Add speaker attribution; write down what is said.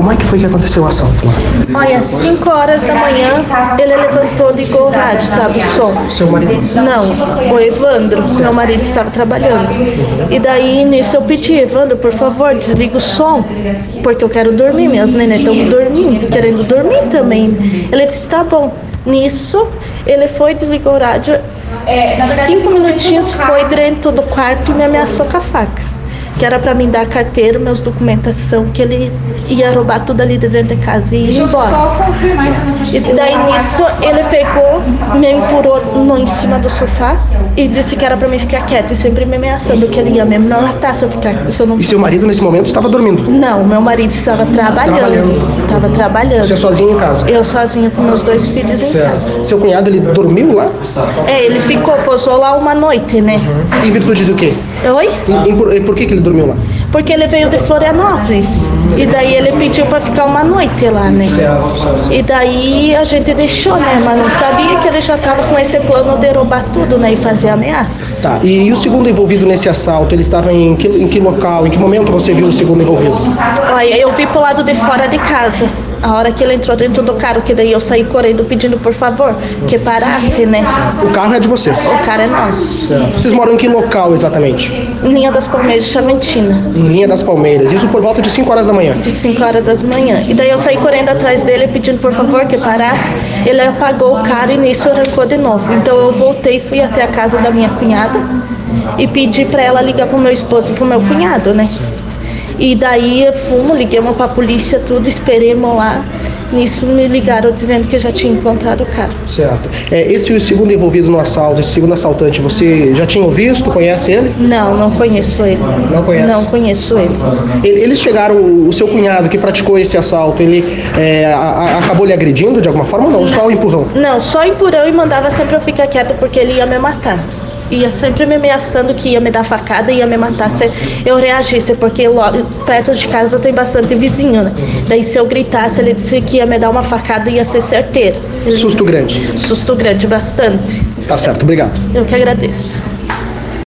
Speaker 1: Como é que foi que aconteceu o assalto lá?
Speaker 2: Olha, às 5 horas da manhã, ele levantou, ligou o rádio, sabe, o som.
Speaker 1: Seu marido?
Speaker 2: Não, o Evandro, meu marido estava trabalhando. E daí, nisso, eu pedi, Evandro, por favor, desliga o som, porque eu quero dormir, minhas neném estão dormindo, querendo dormir também. Ele disse, tá bom. Nisso, ele foi, desligou o rádio, 5 minutinhos, foi dentro do quarto e me ameaçou com a faca. Que era pra mim dar a carteira, meus documentação, que ele ia roubar tudo ali de dentro de casa e ir embora.
Speaker 3: Só confirmar a informação.
Speaker 2: E daí nisso ele pegou, me empurrou em cima do sofá e disse que era pra mim ficar quieta e sempre me ameaçando que ele ia me matar se eu ficar. Se eu não...
Speaker 1: E seu marido nesse momento estava dormindo?
Speaker 2: Não, meu marido estava trabalhando. Estava trabalhando.
Speaker 1: Você sozinha em casa?
Speaker 2: Eu sozinha com meus 2 filhos em casa.
Speaker 1: Seu cunhado, ele dormiu lá?
Speaker 2: Ele ficou, posou lá uma noite, né?
Speaker 1: Em virtude do quê?
Speaker 2: Oi?
Speaker 1: Por que ele dormiu lá?
Speaker 2: Porque ele veio de Florianópolis. E daí ele pediu pra ficar uma noite lá, né? E daí a gente deixou, né? Mas não sabia que ele já tava com esse plano de roubar tudo, né? E fazer ameaças.
Speaker 1: Tá, e o segundo envolvido nesse assalto, ele estava em que local? Em que momento você viu o segundo envolvido?
Speaker 2: Olha, eu vi pro lado de fora de casa. A hora que ele entrou dentro do carro, que daí eu saí correndo pedindo por favor, que parasse, né?
Speaker 1: O carro é de vocês?
Speaker 2: O cara é nosso.
Speaker 1: Certo. Vocês moram em que local exatamente?
Speaker 2: Linha das Palmeiras, Chavantina.
Speaker 1: Em Linha das Palmeiras. Isso por volta de 5 horas da manhã?
Speaker 2: De 5 horas da manhã. E daí eu saí correndo atrás dele pedindo por favor que parasse. Ele apagou o carro e nisso arrancou de novo. Então eu voltei, fui até a casa da minha cunhada e pedi pra ela ligar pro meu esposo e pro meu cunhado, né? E daí fomos, ligamos pra polícia, tudo, esperemos lá. Nisso me ligaram dizendo que eu já tinha encontrado o cara.
Speaker 1: Certo. Esse segundo envolvido no assalto, esse segundo assaltante, você já tinha visto? Conhece ele?
Speaker 2: Não, não conheço ele.
Speaker 1: Não conhece?
Speaker 2: Não conheço ele.
Speaker 1: Eles chegaram, o seu cunhado que praticou esse assalto, ele acabou lhe agredindo de alguma forma ou não? Só o empurrão?
Speaker 2: Não, só empurrão e mandava sempre eu ficar quieta porque ele ia me matar. Ia sempre me ameaçando que ia me dar facada e ia me matar se eu reagisse, porque perto de casa tem bastante vizinho, né? Daí se eu gritasse, ele disse que ia me dar uma facada e ia ser certeiro.
Speaker 1: Susto grande?
Speaker 2: Susto grande, bastante.
Speaker 1: Tá certo, obrigado.
Speaker 2: Eu que agradeço.